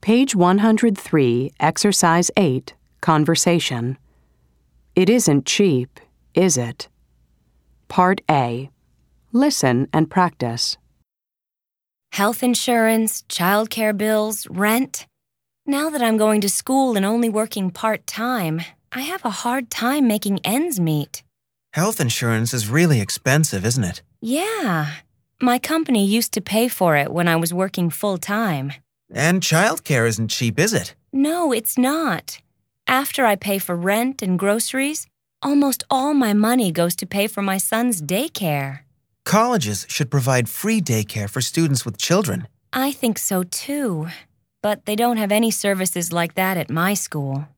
Page 103, Exercise 8, Conversation. It isn't cheap, is it? Part A. Listen and practice. Health insurance, childcare bills, rent. Now that I'm going to school and only working part-time, I have a hard time making ends meet. Health insurance is really expensive, isn't it? Yeah. My company used to pay for it when I was working full-time. And childcare isn't cheap, is it? No, it's not. After I pay for rent and groceries, almost all my money goes to pay for my son's daycare. Colleges should provide free daycare for students with children. I think so too, but they don't have any services like that at my school.